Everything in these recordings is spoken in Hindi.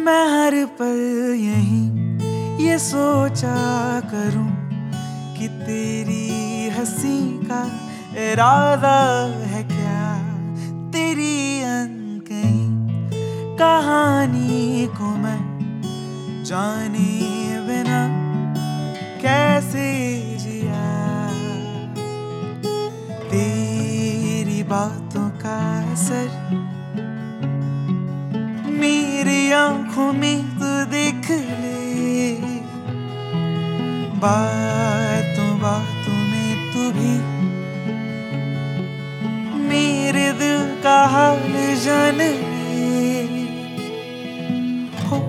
मैं हर पल यहीं ये सोचा करूं कि तेरी हंसी का इरादा है क्या। तेरी अनकही कहानी को मैं जाने बिना कैसे जिया। तेरी बातों का असर मेरी आंखों में तू देख ले। बातों बातों में तू भी मेरे दिल का हाल जान ले। हो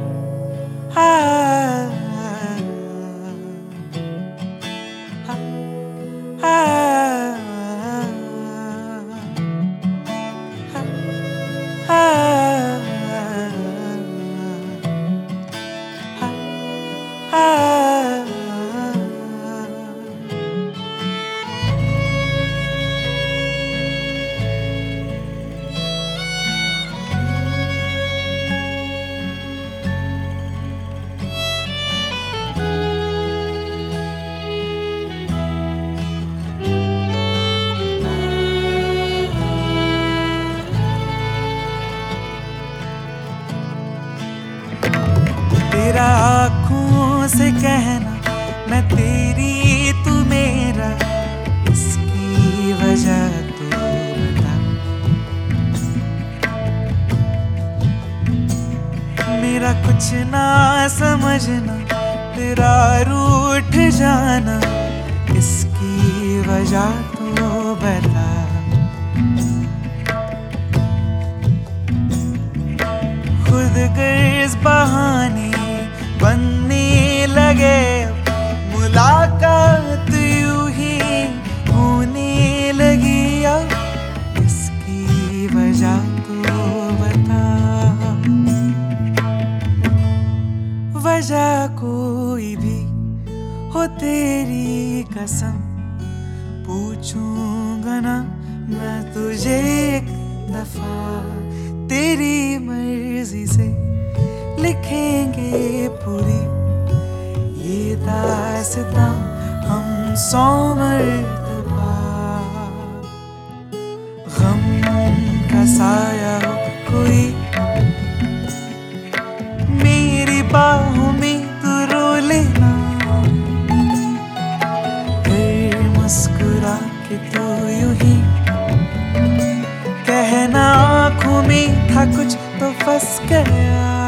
तेरा आँखों से कहना मैं तेरी तू मेरा, इसकी वजह तो बता। मेरा कुछ ना समझना, तेरा रूठ जाना, इसकी वजह तो बता। खुद गर्ज बहाने बनने लगे, मुलाकात यूं ही होने लगी। अब इसकी वजह तो बता। वजह कोई भी हो तेरी कसम पूछूंगा ना मैं तुझे एक दफा। तेरी मर्जी से लिखेंगे पूरी ये दास्तां हम 100 मर्तबा। गम का साया हो कोई मेरी बाहों में तू रो लेना। फिर मुस्कुरा के तू यूं ही कहना आँखों में था कुछ तो फंस गया।